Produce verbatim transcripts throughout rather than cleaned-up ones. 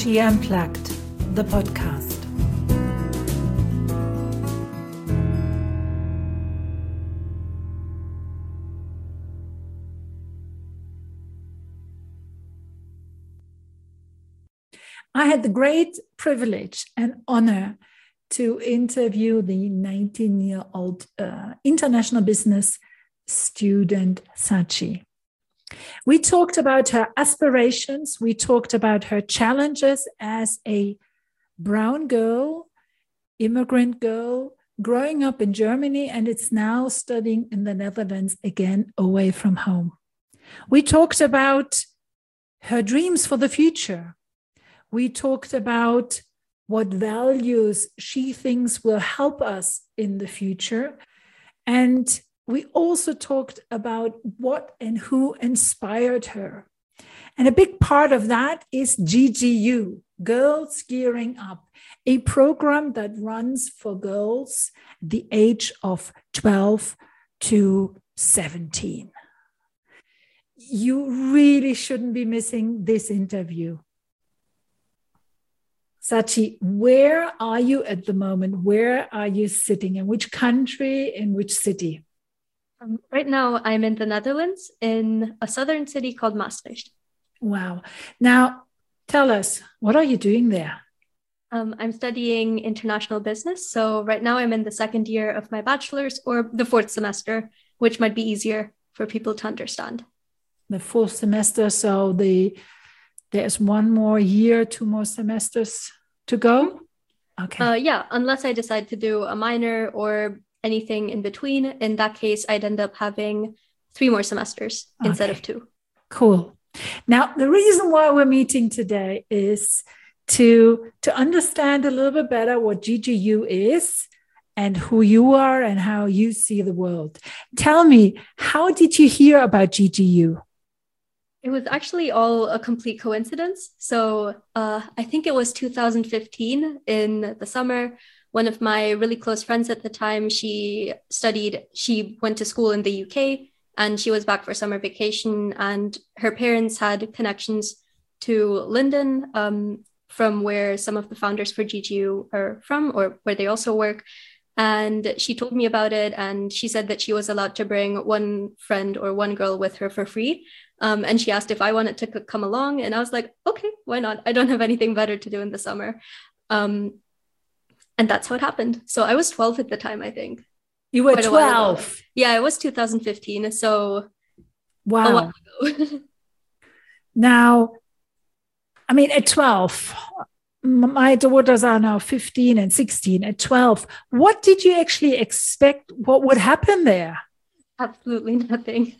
T Unplugged, the podcast. I had the great privilege and honor to interview the nineteen-year-old uh, international business student, Sachi. We talked about her aspirations. We talked about her challenges as a brown girl, immigrant girl, growing up in Germany, and it's now studying in the Netherlands again, away from home. We talked about her dreams for the future. We talked about what values she thinks will help us in the future. And we also talked about what and who inspired her. And a big part of that is G G U, Girls Gearing Up, a program that runs for girls the age of twelve to seventeen. You really shouldn't be missing this interview. Sachi, where are you at the moment? Where are you sitting? In which country? In which city? Um, right now, I'm in the Netherlands, in a southern city called Maastricht. Wow. Now, tell us, what are you doing there? Um, I'm studying international business. So right now, I'm in the second year of my bachelor's, or the fourth semester, which might be easier for people to understand. The fourth semester, so the there's one more year, two more semesters to go? Okay. Uh, yeah, unless I decide to do a minor or anything in between. In that case, I'd end up having three more semesters okay. instead of two. Cool. Now, the reason why we're meeting today is to, to understand a little bit better what G G U is and who you are and how you see the world. Tell me, how did you hear about G G U? It was actually all a complete coincidence. So uh, I think it was two thousand fifteen in the summer. One of my really close friends at the time, she studied, she went to school in the U K and she was back for summer vacation, and her parents had connections to Linden, um, from where some of the founders for G G U are from, or where they also work. And she told me about it, and she said that she was allowed to bring one friend or one girl with her for free. Um, and she asked if I wanted to c- come along. And I was like, okay, why not? I don't have anything better to do in the summer. Um, and that's how it happened. So I was twelve at the time, I think. You were twelve? Yeah, it was two thousand fifteen. So wow. A while ago. Now, I mean, at twelve, my daughters are now fifteen and sixteen. At twelve, what did you actually expect? What would happen there? Absolutely nothing.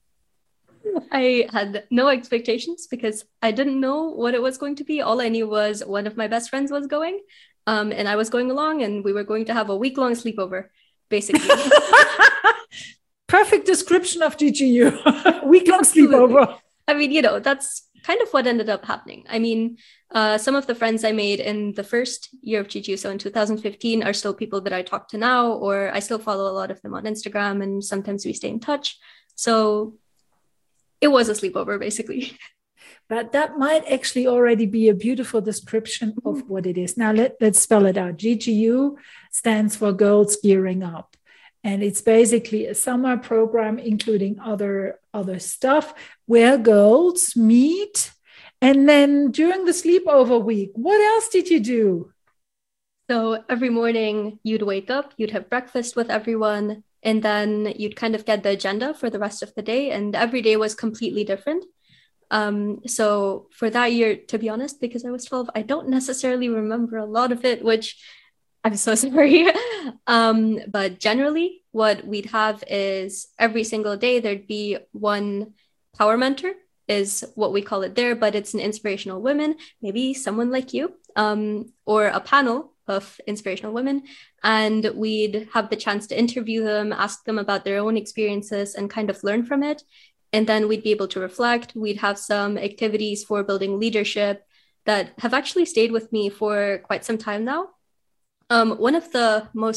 I had no expectations because I didn't know what it was going to be. All I knew was one of my best friends was going, um, and I was going along, and we were going to have a week-long sleepover, basically. Perfect description of G G U. Week-long sleepover. I mean, you know, that's kind of what ended up happening. I mean, uh, some of the friends I made in the first year of G G U, so in two thousand fifteen, are still people that I talk to now, or I still follow a lot of them on Instagram, and sometimes we stay in touch. So it was a sleepover, basically. But that might actually already be a beautiful description of what it is. Now, let, let's spell it out. G G U stands for Girls Gearing Up. And it's basically a summer program, including other, other stuff, where girls meet. And then during the sleepover week, what else did you do? So every morning you'd wake up, you'd have breakfast with everyone, and then you'd kind of get the agenda for the rest of the day. And every day was completely different. Um, so for that year, to be honest, because I was twelve, I don't necessarily remember a lot of it, which I'm so sorry. um, but generally, what we'd have is every single day, there'd be one power mentor, is what we call it there, but it's an inspirational woman, maybe someone like you, um, or a panel of inspirational women. And we'd have the chance to interview them, ask them about their own experiences, and kind of learn from it. And then we'd be able to reflect. We'd have some activities for building leadership that have actually stayed with me for quite some time now. Um, one of the most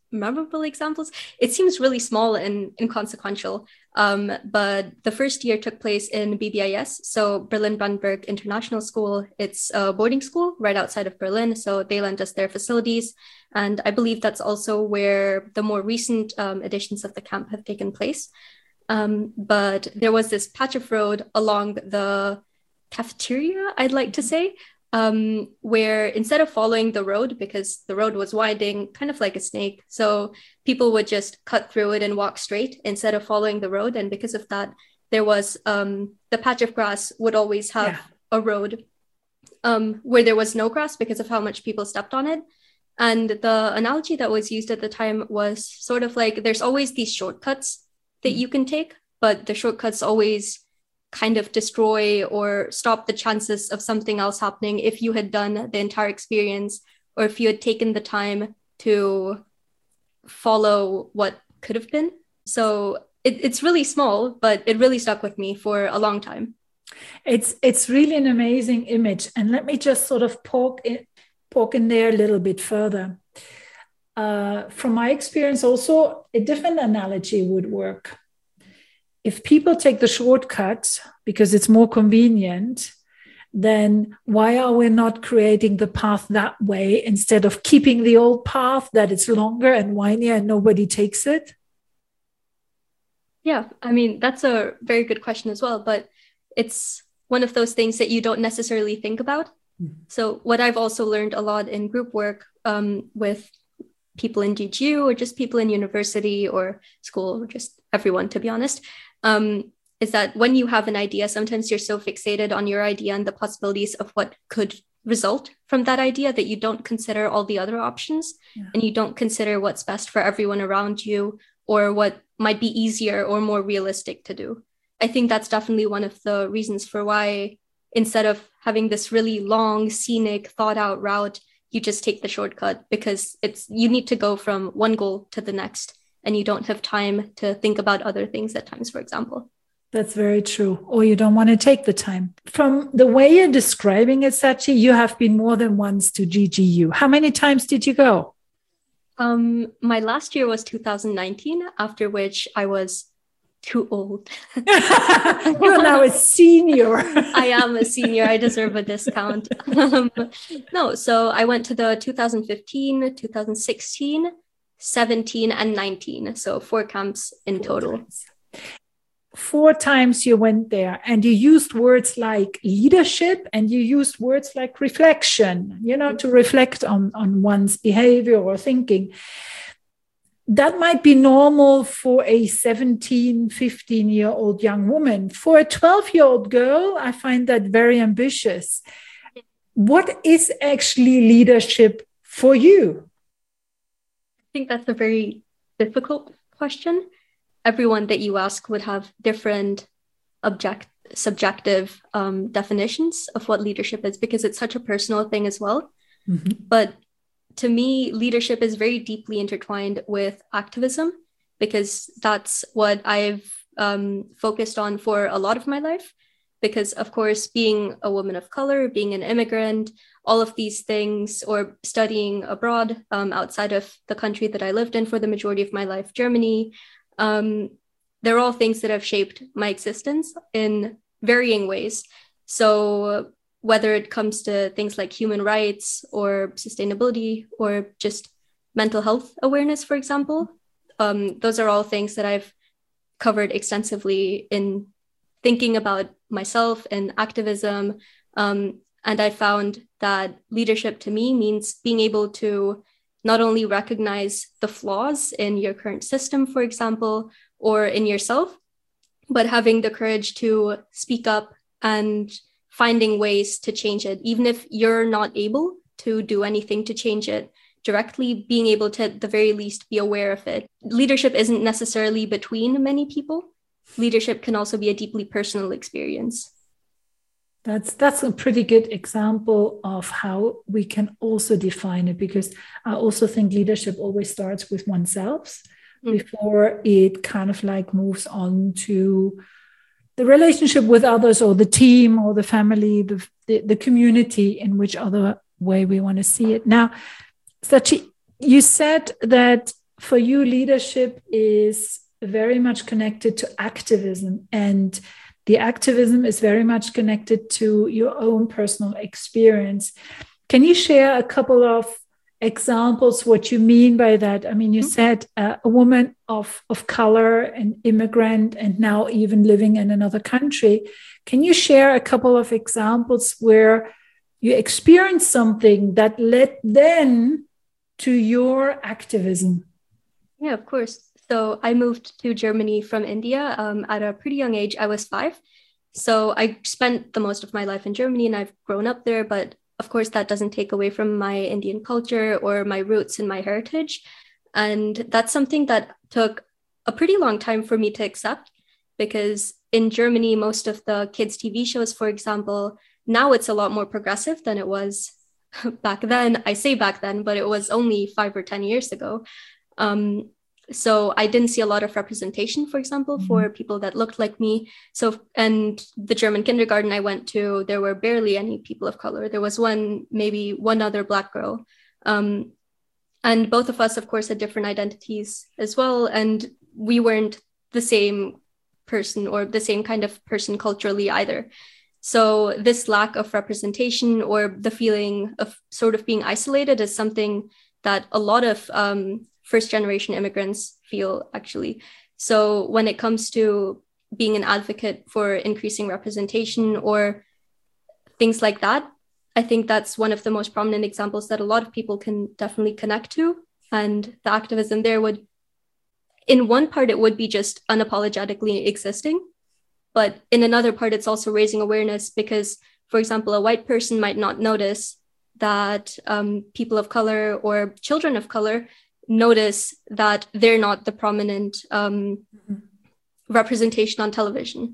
memorable examples. It seems really small and inconsequential. Um, but the first year took place in B B I S, so Berlin Brandenburg International School. It's a boarding school right outside of Berlin, so they lent us their facilities. And I believe that's also where the more recent um, editions of the camp have taken place. Um, but there was this patch of road along the cafeteria, I'd like to say, um, where instead of following the road, because the road was winding, kind of like a snake, so people would just cut through it and walk straight instead of following the road. And because of that, there was um, the patch of grass would always have yeah. a road um, where there was no grass because of how much people stepped on it. And the analogy that was used at the time was sort of like there's always these shortcuts that you can take, but the shortcuts always kind of destroy or stop the chances of something else happening if you had done the entire experience, or if you had taken the time to follow what could have been. So it, it's really small, but it really stuck with me for a long time. It's it's really an amazing image. And let me just sort of poke in, poke in there a little bit further. Uh, from my experience also, a different analogy would work. If people take the shortcut because it's more convenient, then why are we not creating the path that way instead of keeping the old path that it's longer and windier and nobody takes it? Yeah, I mean, that's a very good question as well, but it's one of those things that you don't necessarily think about. Mm-hmm. So what I've also learned a lot in group work um, with people in G G U or just people in university or school, or just everyone, to be honest, um, is that when you have an idea, sometimes you're so fixated on your idea and the possibilities of what could result from that idea that you don't consider all the other options, yeah. and you don't consider what's best for everyone around you or what might be easier or more realistic to do. I think that's definitely one of the reasons for why, instead of having this really long, scenic, thought out route, you just take the shortcut, because it's you need to go from one goal to the next, and you don't have time to think about other things at times, for example. That's very true. Or you don't want to take the time. From the way you're describing it, Sachi, you have been more than once to G G U. How many times did you go? Um, my last year was two thousand nineteen, after which I was too old. You're now a senior. I am a senior. I deserve a discount. Um, no, so I went to the two thousand fifteen, two thousand sixteen, seventeen, and nineteen. So four camps in four total. Times. Four times you went there, and you used words like leadership, and you used words like reflection, you know, to reflect on, on one's behavior or thinking. That might be normal for a seventeen, fifteen-year-old young woman. For a twelve-year-old girl, I find that very ambitious. What is actually leadership for you? I think that's a very difficult question. Everyone that you ask would have different object, subjective um, definitions of what leadership is, because it's such a personal thing as well. Mm-hmm. But to me, leadership is very deeply intertwined with activism, because that's what I've um, focused on for a lot of my life. Because, of course, being a woman of color, being an immigrant, all of these things, or studying abroad um, outside of the country that I lived in for the majority of my life, Germany, um, they're all things that have shaped my existence in varying ways. So whether it comes to things like human rights or sustainability or just mental health awareness, for example, um, those are all things that I've covered extensively in thinking about myself and activism. Um, and I found that leadership to me means being able to not only recognize the flaws in your current system, for example, or in yourself, but having the courage to speak up and finding ways to change it. Even if you're not able to do anything to change it directly, being able to, at the very least, be aware of it. Leadership isn't necessarily between many people. Leadership can also be a deeply personal experience. That's that's a pretty good example of how we can also define it, because I also think leadership always starts with oneself mm. before it kind of like moves on to the relationship with others, or the team, or the family, the, the, the community, in which other way we want to see it. Now, Sachi, you said that for you, leadership is very much connected to activism, and the activism is very much connected to your own personal experience. Can you share a couple of examples what you mean by that? I mean, you mm-hmm. said uh, a woman of, of color, an immigrant, and now even living in another country. Can you share a couple of examples where you experienced something that led then to your activism? Yeah, of course. So I moved to Germany from India um, at a pretty young age. I was five. So I spent the most of my life in Germany and I've grown up there. But of course, that doesn't take away from my Indian culture or my roots and my heritage. And that's something that took a pretty long time for me to accept, because in Germany, most of the kids' T V shows, for example, now it's a lot more progressive than it was back then. I say back then, but it was only five or ten years ago. Um, So I didn't see a lot of representation, for example, mm-hmm. for people that looked like me. So, and the German kindergarten I went to, there were barely any people of color. There was one, maybe one other Black girl. Um, and both of us, of course, had different identities as well. And we weren't the same person or the same kind of person culturally either. So this lack of representation or the feeling of sort of being isolated is something that a lot of um, first generation immigrants feel, actually. So when it comes to being an advocate for increasing representation or things like that, I think that's one of the most prominent examples that a lot of people can definitely connect to. And the activism there would, in one part, it would be just unapologetically existing. But in another part, it's also raising awareness because, for example, a white person might not notice that um, people of color or children of color notice that they're not the prominent um, mm-hmm. representation on television.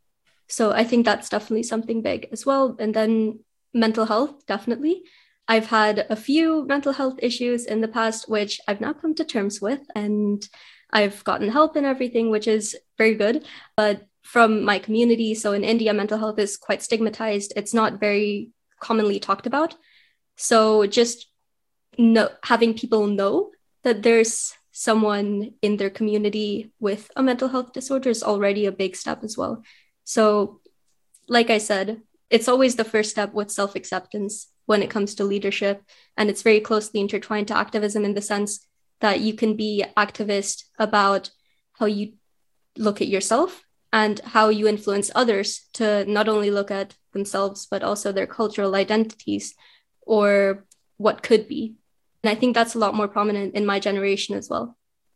So I think that's definitely something big as well. And then mental health, definitely. I've had a few mental health issues in the past, which I've now come to terms with, and I've gotten help and everything, which is very good. But from my community, so in India, mental health is quite stigmatized. It's not very commonly talked about. So just know, having people know that there's someone in their community with a mental health disorder is already a big step as well. So, like I said, it's always the first step with self-acceptance when it comes to leadership. And it's very closely intertwined to activism in the sense that you can be activist about how you look at yourself and how you influence others to not only look at themselves, but also their cultural identities or what could be. And I think that's a lot more prominent in my generation as well.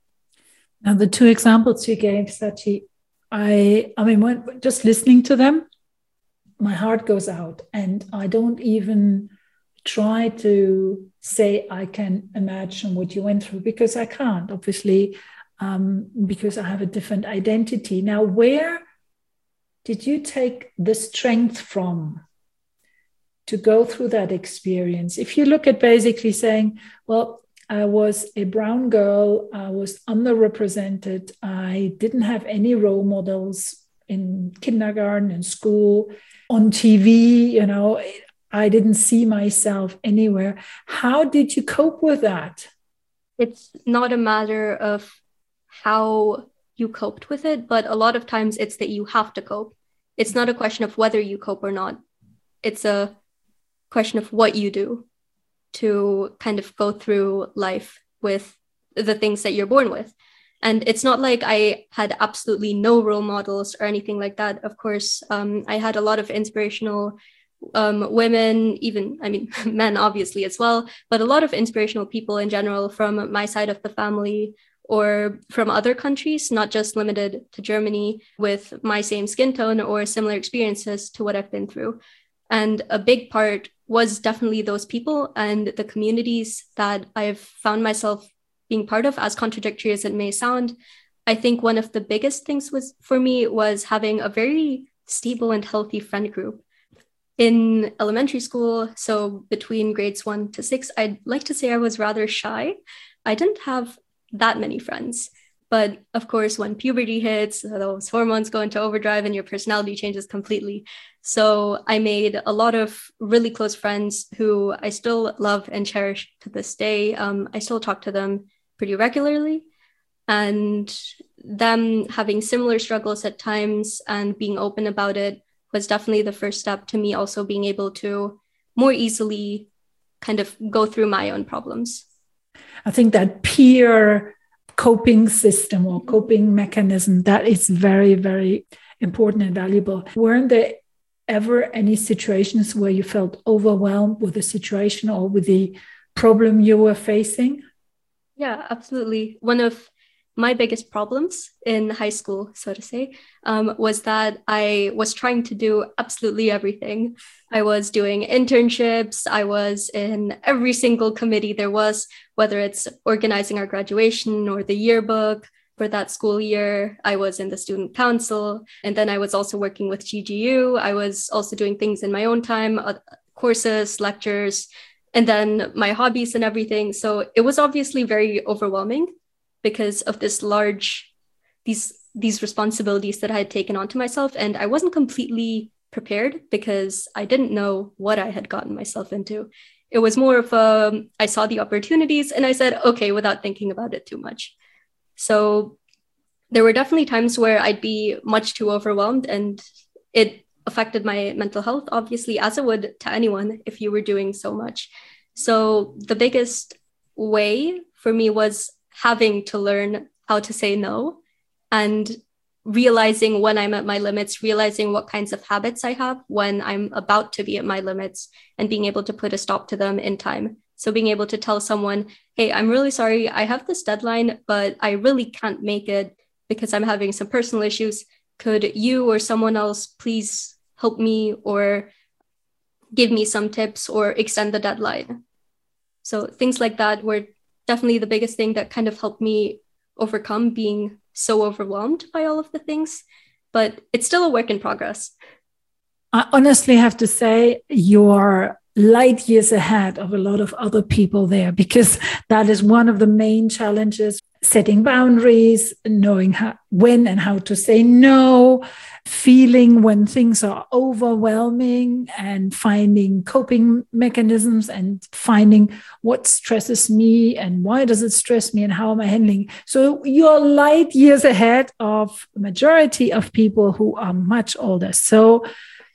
Now, the two examples you gave, Sachi, I, I mean, when, just listening to them, my heart goes out, and I don't even try to say I can imagine what you went through, because I can't, obviously, um, because I have a different identity. Now, where did you take the strength from to go through that experience? If you look at basically saying, well, I was a brown girl, I was underrepresented, I didn't have any role models in kindergarten and school, on T V, you know, I didn't see myself anywhere. How did you cope with that? It's not a matter of how you coped with it, but a lot of times it's that you have to cope. It's not a question of whether you cope or not. It's a question of what you do to kind of go through life with the things that you're born with. And it's not like I had absolutely no role models or anything like that. Of course, um, I had a lot of inspirational um, women, even, I mean, men obviously as well, but a lot of inspirational people in general from my side of the family or from other countries, not just limited to Germany, with my same skin tone or similar experiences to what I've been through. And a big part was definitely those people and the communities that I've found myself being part of, as contradictory as it may sound. I think one of the biggest things was for me was having a very stable and healthy friend group. In elementary school, so between grades one to six, I'd like to say I was rather shy. I didn't have that many friends. But of course, when puberty hits, those hormones go into overdrive and your personality changes completely. So I made a lot of really close friends who I still love and cherish to this day. Um, I still talk to them pretty regularly. And them having similar struggles at times and being open about it was definitely the first step to me also being able to more easily kind of go through my own problems. I think that peer coping system or coping mechanism, that is very, very important and valuable. Weren't there ever any situations where you felt overwhelmed with the situation or with the problem you were facing? Yeah, absolutely. One of my biggest problems in high school, so to say, um, was that I was trying to do absolutely everything. I was doing internships. I was in every single committee there was, whether it's organizing our graduation or the yearbook for that school year. I was in the student council. And then I was also working with G G U. I was also doing things in my own time, uh, courses, lectures, and then my hobbies and everything. So it was obviously very overwhelming because of this large, these, these responsibilities that I had taken onto myself. And I wasn't completely prepared because I didn't know what I had gotten myself into. It was more of a, I saw the opportunities and I said, okay, without thinking about it too much. So there were definitely times where I'd be much too overwhelmed, and it affected my mental health, obviously, as it would to anyone if you were doing so much. So the biggest way for me was having to learn how to say no and realizing when I'm at my limits, realizing what kinds of habits I have when I'm about to be at my limits, and being able to put a stop to them in time. So being able to tell someone, hey, I'm really sorry, I have this deadline, but I really can't make it because I'm having some personal issues. Could you or someone else please help me or give me some tips or extend the deadline? So things like that were definitely the biggest thing that kind of helped me overcome being so overwhelmed by all of the things, but it's still a work in progress. I honestly have to say you're light years ahead of a lot of other people there, because that is one of the main challenges: setting boundaries, knowing how, when and how to say no, feeling when things are overwhelming, and finding coping mechanisms and finding what stresses me and why does it stress me and how am I handling. So you're light years ahead of the majority of people who are much older. So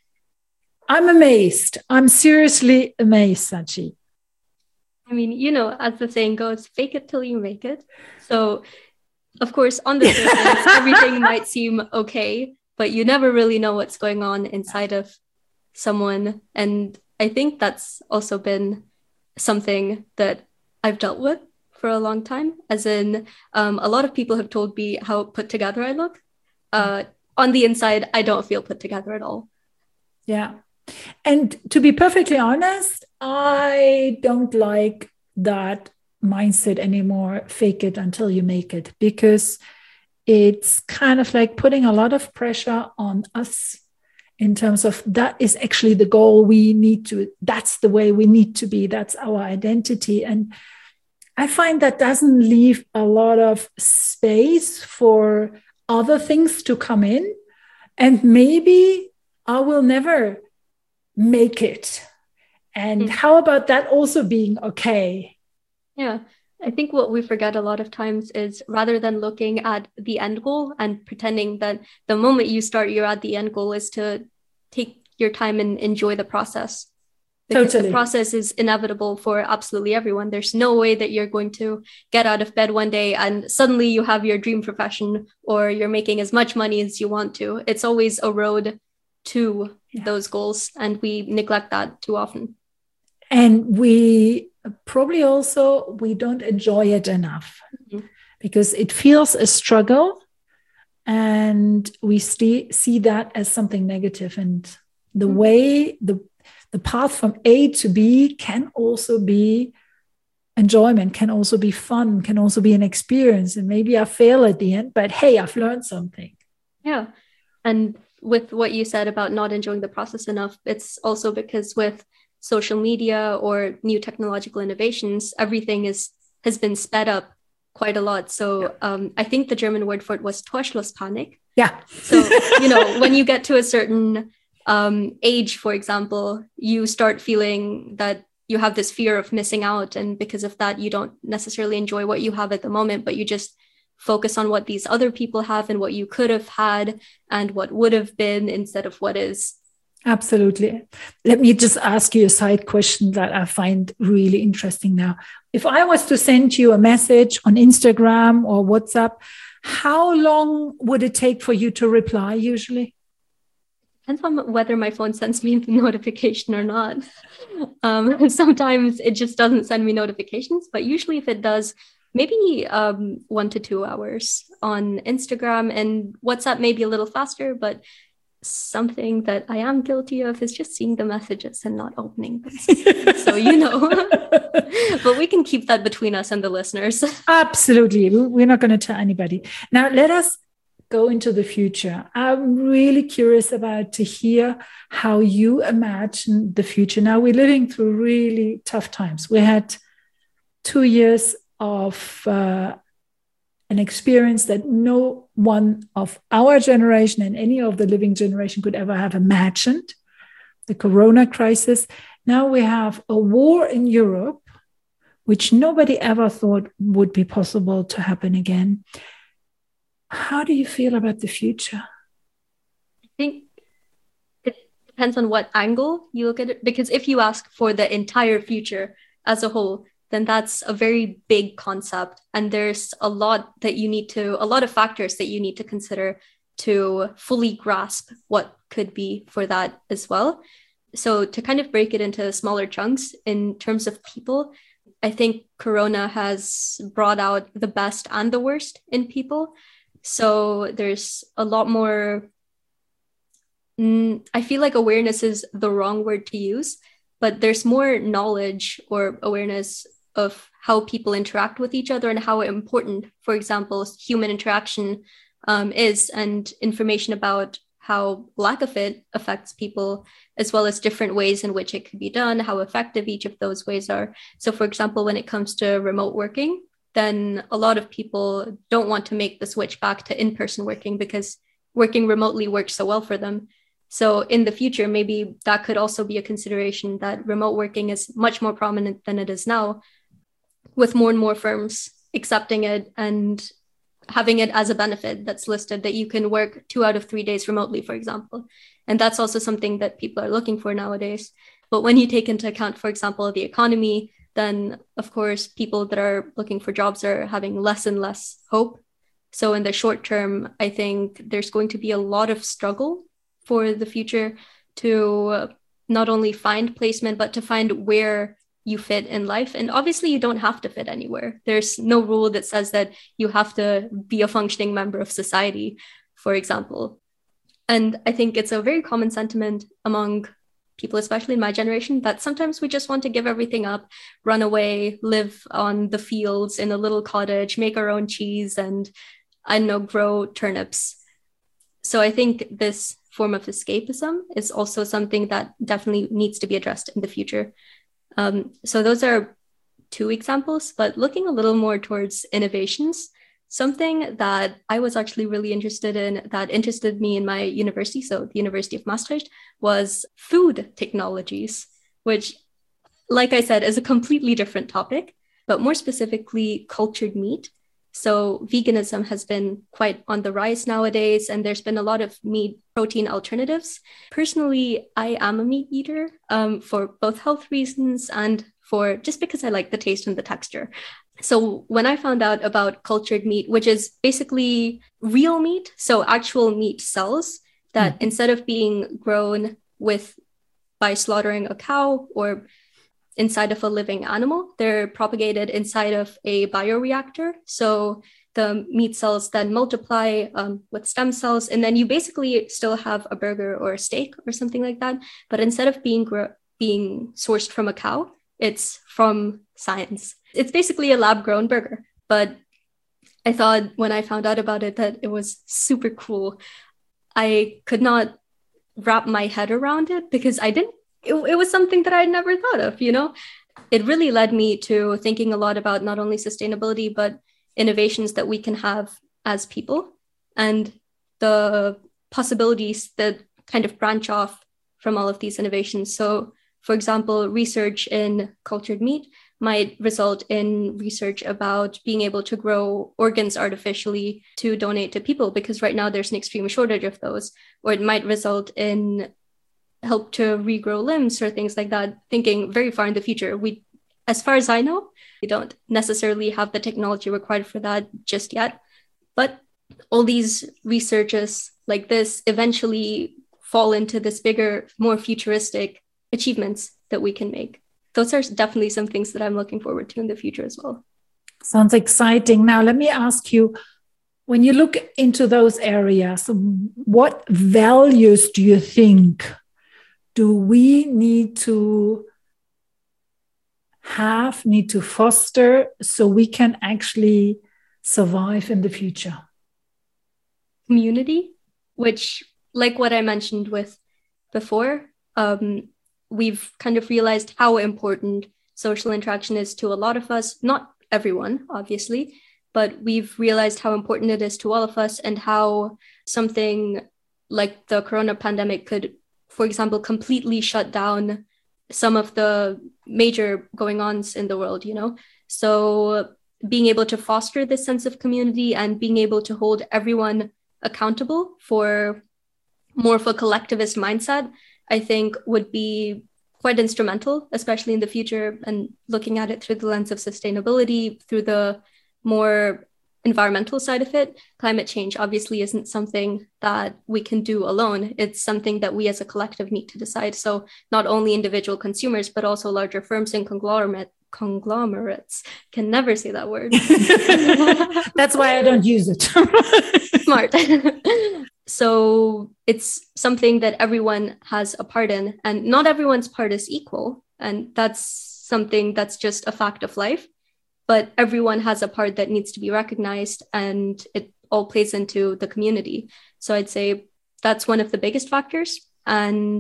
I'm amazed. I'm seriously amazed, Sachi. I mean, you know, as the saying goes, fake it till you make it. So, of course, on the surface, everything might seem okay, but you never really know what's going on inside of someone. And I think that's also been something that I've dealt with for a long time, as in um, a lot of people have told me how put together I look. Uh, on the inside, I don't feel put together at all. Yeah. And to be perfectly honest, I don't like that mindset anymore. Fake it until you make it, because it's kind of like putting a lot of pressure on us in terms of that is actually the goal we need to, that's the way we need to be. That's our identity. And I find that doesn't leave a lot of space for other things to come in. And maybe I will never make it. And mm. how about that also being okay? Yeah, I think what we forget a lot of times is, rather than looking at the end goal and pretending that the moment you start, you're at the end goal, is to take your time and enjoy the process. Because totally. The process is inevitable for absolutely everyone. There's no way that you're going to get out of bed one day and suddenly you have your dream profession or you're making as much money as you want to. It's always a road to yeah. those goals, and we neglect that too often. And we probably also, we don't enjoy it enough mm-hmm. because it feels a struggle, and we st- see that as something negative. And the mm-hmm. way, the, the path from A to B can also be enjoyment, can also be fun, can also be an experience. And maybe I fail at the end, but hey, I've learned something. Yeah. And with what you said about not enjoying the process enough, it's also because with social media or new technological innovations, everything is has been sped up quite a lot. So yeah. um, I think the German word for it was Torschlusspanik. Yeah. So, you know, when you get to a certain um, age, for example, you start feeling that you have this fear of missing out. And because of that, you don't necessarily enjoy what you have at the moment, but you just focus on what these other people have and what you could have had and what would have been instead of what is. Absolutely. Let me just ask you a side question that I find really interesting now. If I was to send you a message on Instagram or WhatsApp, how long would it take for you to reply usually? Depends on whether my phone sends me the notification or not. Um, sometimes it just doesn't send me notifications, but usually if it does, maybe um, one to two hours on Instagram, and WhatsApp maybe a little faster, but something that I am guilty of is just seeing the messages and not opening them. So, you know, but we can keep that between us and the listeners. Absolutely. We're not going to tell anybody. Now, let us go into the future. I'm really curious about to hear how you imagine the future. Now, we're living through really tough times. We had two years of uh, an experience that no one of our generation and any of the living generation could ever have imagined, the Corona crisis. Now we have a war in Europe, which nobody ever thought would be possible to happen again. How do you feel about the future? I think it depends on what angle you look at it, because if you ask for the entire future as a whole, then that's a very big concept. And there's a lot that you need to, a lot of factors that you need to consider to fully grasp what could be for that as well. So to kind of break it into smaller chunks in terms of people, I think Corona has brought out the best and the worst in people. So there's a lot more, mm, I feel like awareness is the wrong word to use, but there's more knowledge or awareness of how people interact with each other and how important, for example, human interaction um, is, and information about how lack of it affects people, as well as different ways in which it could be done, how effective each of those ways are. So, for example, when it comes to remote working, then a lot of people don't want to make the switch back to in-person working because working remotely works so well for them. So in the future, maybe that could also be a consideration, that remote working is much more prominent than it is now, with more and more firms accepting it and having it as a benefit that's listed, that you can work two out of three days remotely, for example. And that's also something that people are looking for nowadays. But when you take into account, for example, the economy, then of course, people that are looking for jobs are having less and less hope. So in the short term, I think there's going to be a lot of struggle for the future to not only find placement, but to find where you fit in life. And obviously you don't have to fit anywhere. There's no rule that says that you have to be a functioning member of society, for example. And I think it's a very common sentiment among people, especially in my generation, that sometimes we just want to give everything up, run away, live on the fields in a little cottage, make our own cheese, and I don't know, grow turnips. So I think this form of escapism is also something that definitely needs to be addressed in the future. Um, so those are two examples, but looking a little more towards innovations, something that I was actually really interested in, that interested me in my university, so the University of Maastricht, was food technologies, which, like I said, is a completely different topic, but more specifically cultured meat. So veganism has been quite on the rise nowadays, and there's been a lot of meat protein alternatives. Personally, I am a meat eater um, for both health reasons and for just because I like the taste and the texture. So when I found out about cultured meat, which is basically real meat, so actual meat cells that mm. instead of being grown with by slaughtering a cow or inside of a living animal, they're propagated inside of a bioreactor. So the meat cells then multiply um, with stem cells, and then you basically still have a burger or a steak or something like that. But instead of being gro- being sourced from a cow, it's from science. It's basically a lab-grown burger. But I thought when I found out about it that it was super cool. I could not wrap my head around it because I didn't It, it was something that I'd never thought of, you know? It really led me to thinking a lot about not only sustainability, but innovations that we can have as people and the possibilities that kind of branch off from all of these innovations. So For example, research in cultured meat might result in research about being able to grow organs artificially to donate to people, because right now there's an extreme shortage of those. Or it might result in help to regrow limbs or things like that, thinking very far in the future. We, as far as I know, we don't necessarily have the technology required for that just yet. But all these researches like this eventually fall into this bigger, more futuristic achievements that we can make. Those are definitely some things that I'm looking forward to in the future as well. Sounds exciting. Now, let me ask you, when you look into those areas, what values do you think do we need to have, need to foster so we can actually survive in the future? Community, which, like what I mentioned with before, um, we've kind of realized how important social interaction is to a lot of us, not everyone, obviously, but we've realized how important it is to all of us, and how something like the corona pandemic could, for example, completely shut down some of the major going-ons in the world, you know? So being able to foster this sense of community and being able to hold everyone accountable for more of a collectivist mindset, I think would be quite instrumental, especially in the future, and looking at it through the lens of sustainability, through the more environmental side of it. Climate change obviously isn't something that we can do alone. It's something that we as a collective need to decide. So not only individual consumers, but also larger firms and conglomerate conglomerates. Can never say that word. That's why I don't use it. Smart. So it's something that everyone has a part in, and not everyone's part is equal. And that's something that's just a fact of life. But everyone has a part that needs to be recognized, and it all plays into the community. So I'd say that's one of the biggest factors. And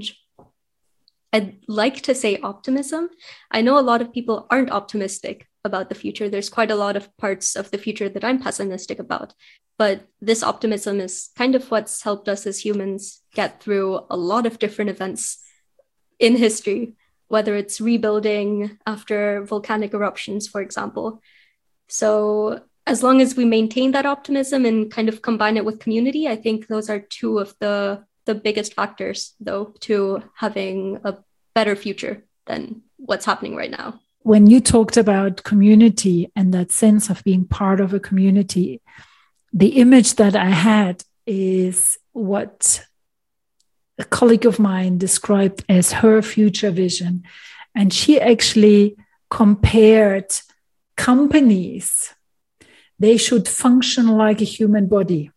I'd like to say optimism. I know a lot of people aren't optimistic about the future. There's quite a lot of parts of the future that I'm pessimistic about. But this optimism is kind of what's helped us as humans get through a lot of different events in history, whether it's rebuilding after volcanic eruptions, for example. So as long as we maintain that optimism and kind of combine it with community, I think those are two of the, the biggest factors, though, to having a better future than what's happening right now. When you talked about community and that sense of being part of a community, the image that I had is what a colleague of mine described as her future vision. And she actually compared companies. They should function like a human body,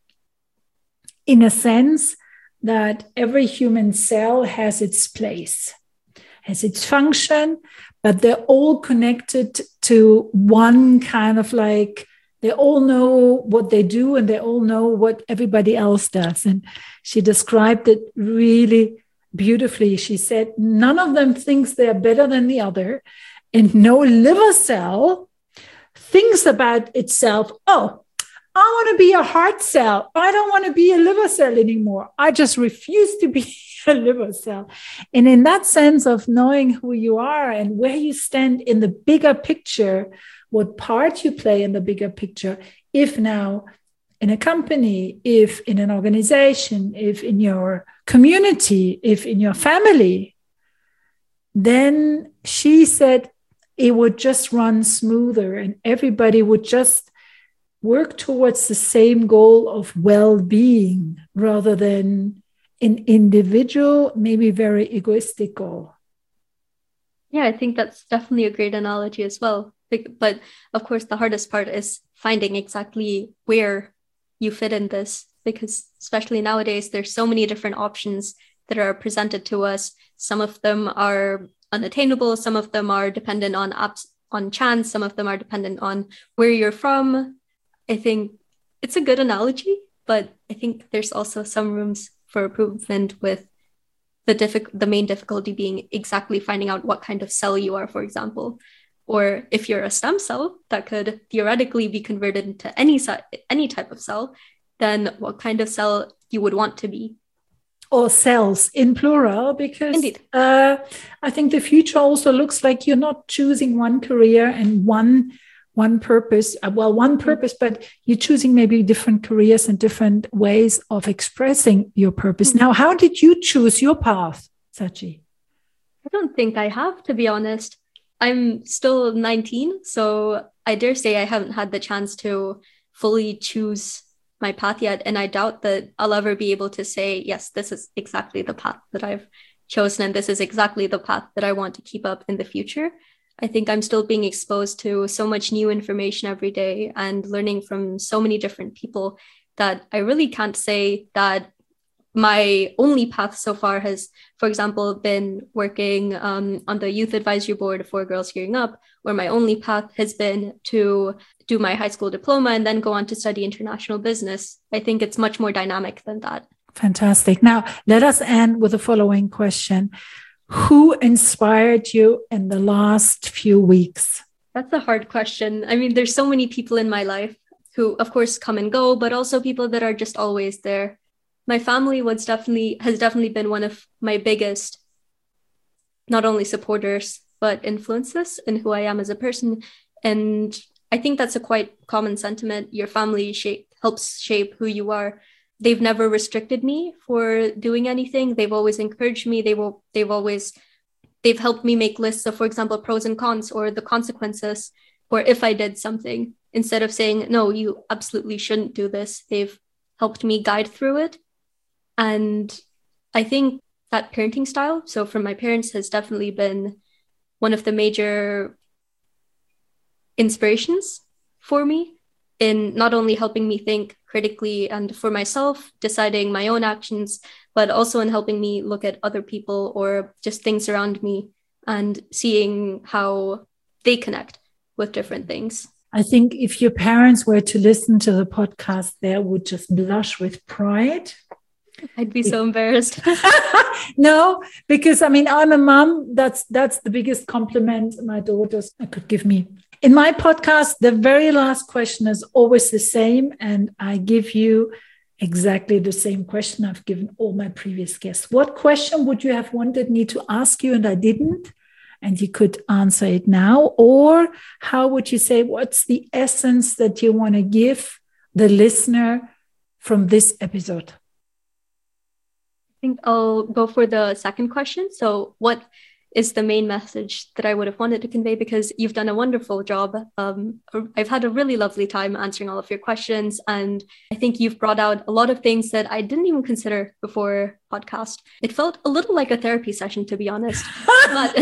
in a sense that every human cell has its place, has its function, but they're all connected to one kind of like, they all know what they do and they all know what everybody else does. And she described it really beautifully. She said, none of them thinks they're better than the other. And no liver cell thinks about itself, oh, I want to be a heart cell. I don't want to be a liver cell anymore. I just refuse to be a liver cell. And in that sense of knowing who you are and where you stand in the bigger picture, what part you play in the bigger picture, if now in a company, if in an organization, if in your community, if in your family, then she said it would just run smoother and everybody would just work towards the same goal of well-being rather than an individual, maybe very egoistic goal. Yeah, I think that's definitely a great analogy as well. But of course, the hardest part is finding exactly where you fit in this, because especially nowadays, there's so many different options that are presented to us. Some of them are unattainable. Some of them are dependent on apps, on chance. Some of them are dependent on where you're from. I think it's a good analogy, but I think there's also some rooms for improvement with the diffi- the main difficulty being exactly finding out what kind of cell you are, for example. Or if you're a stem cell that could theoretically be converted into any, any type of cell, then what kind of cell you would want to be. or cells in plural, because Indeed. Uh, I think the future also looks like you're not choosing one career and one one purpose. Uh, well, one purpose, but you're choosing maybe different careers and different ways of expressing your purpose. Now, how did you choose your path, Sachi? I don't think I have, to be honest. I'm still nineteen, so I dare say I haven't had the chance to fully choose my path yet. And I doubt that I'll ever be able to say, yes, this is exactly the path that I've chosen, and this is exactly the path that I want to keep up in the future. I think I'm still being exposed to so much new information every day and learning from so many different people that I really can't say that my only path so far has, for example, been working um, on the youth advisory board for Girls Gearing Up, or my only path has been to do my high school diploma and then go on to study international business. I think it's much more dynamic than that. Fantastic. Now, let us end with the following question. Who inspired you in the last few weeks? That's a hard question. I mean, there's so many people in my life who, of course, come and go, but also people that are just always there. My family was definitely has definitely been one of my biggest, not only supporters, but influences in who I am as a person. And I think that's a quite common sentiment. Your family shape, helps shape who you are. They've never restricted me for doing anything. They've always encouraged me. They will, they've always, they've helped me make lists of, for example, pros and cons or the consequences, or if I did something, instead of saying, no, you absolutely shouldn't do this. They've helped me guide through it. And I think that parenting style, so from my parents, has definitely been one of the major inspirations for me in not only helping me think critically and for myself, deciding my own actions, but also in helping me look at other people or just things around me and seeing how they connect with different things. I think if your parents were to listen to the podcast, they would just blush with pride. I'd be so embarrassed. No, because I mean, I'm a mom. That's that's the biggest compliment my daughters could give me. In my podcast, the very last question is always the same, and I give you exactly the same question I've given all my previous guests. What question would you have wanted me to ask you and I didn't? And you could answer it now. Or how would you say, what's the essence that you want to give the listener from this episode? I think I'll go for the second question. So what is the main message that I would have wanted to convey? Because you've done a wonderful job. Um, I've had a really lovely time answering all of your questions. And I think you've brought out a lot of things that I didn't even consider before podcast. It felt a little like a therapy session, to be honest, but,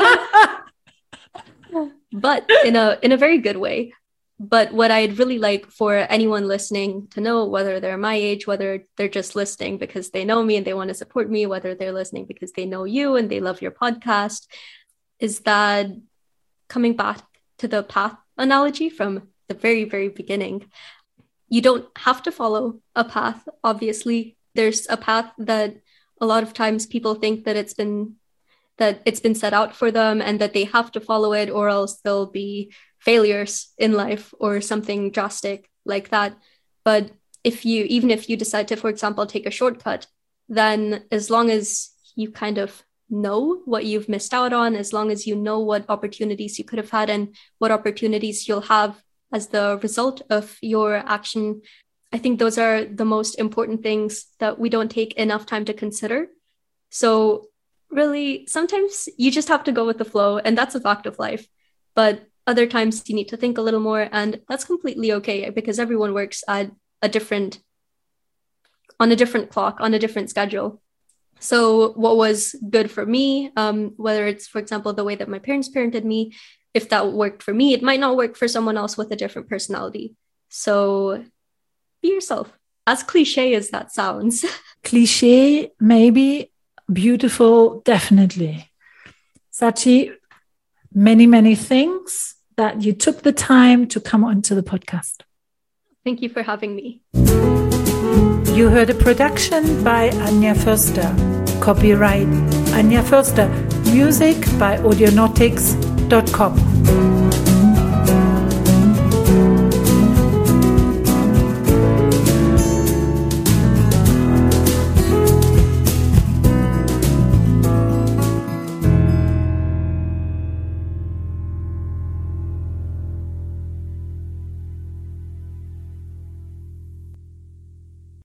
but in a in a very good way. But what I'd really like for anyone listening to know, whether they're my age, whether they're just listening because they know me and they want to support me, whether they're listening because they know you and they love your podcast, is that coming back to the path analogy from the very, very beginning, you don't have to follow a path. Obviously, there's a path that a lot of times people think that it's been that it's been set out for them and that they have to follow it or else they'll be failures in life or something drastic like that. But if you, even if you decide to, for example, take a shortcut, then as long as you kind of know what you've missed out on, as long as you know what opportunities you could have had and what opportunities you'll have as the result of your action, I think those are the most important things that we don't take enough time to consider. So really, sometimes you just have to go with the flow, and that's a fact of life. But other times you need to think a little more, and that's completely okay because everyone works at a different, on a different clock, on a different schedule. So what was good for me, um, whether it's, for example, the way that my parents parented me, if that worked for me, it might not work for someone else with a different personality. So be yourself, as cliche as that sounds. Cliche, maybe. Beautiful, definitely. Sachi, many, many thanks that you took the time to come onto the podcast. Thank you for having me. You heard a production by Anja Förster. Copyright Anja Förster. Music by audionautics dot com.